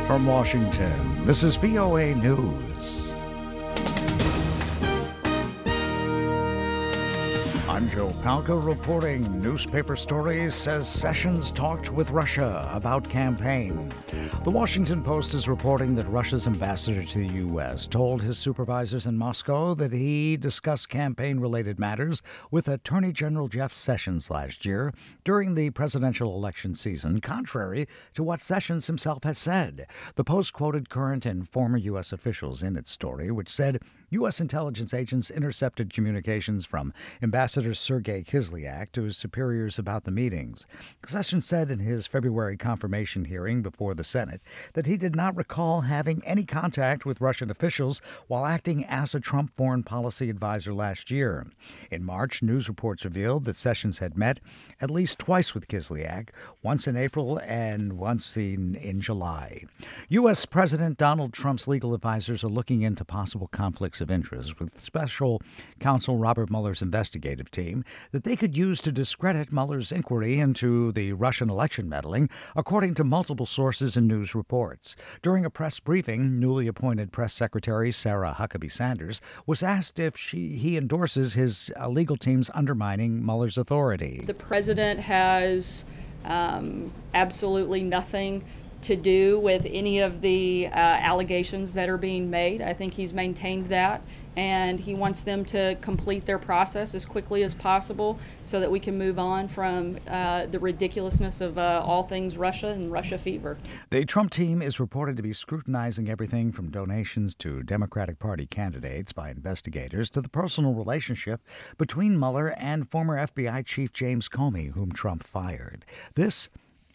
From Washington, this is VOA News. I'm Joe Palca reporting. Newspaper stories says Sessions talked with Russia about campaign. The Washington Post is reporting that Russia's ambassador to the U.S. told his supervisors in Moscow that he discussed campaign-related matters with Attorney General Jeff Sessions last year during the presidential election season, contrary to what Sessions himself has said. The Post quoted current and former U.S. officials in its story, which said U.S. intelligence agents intercepted communications from Ambassador Sergei Kislyak to his superiors about the meetings. Sessions said in his February confirmation hearing before the Senate that he did not recall having any contact with Russian officials while acting as a Trump foreign policy advisor last year. In March, news reports revealed that Sessions had met at least twice with Kislyak, once in April and once in July. U.S. President Donald Trump's legal advisors are looking into possible conflicts of interest with special counsel Robert Mueller's investigative team that they could use to discredit Mueller's inquiry into the Russian election meddling, according to multiple sources and news reports. During a press briefing, newly appointed Press Secretary Sarah Huckabee Sanders was asked if he endorses his legal team's undermining Mueller's authority. The president has absolutely nothing to do with any of the allegations that are being made. I think he's maintained that, and he wants them to complete their process as quickly as possible so that we can move on from the ridiculousness of all things Russia and Russia fever. The Trump team is reported to be scrutinizing everything from donations to Democratic Party candidates by investigators to the personal relationship between Mueller and former FBI Chief James Comey, whom Trump fired. This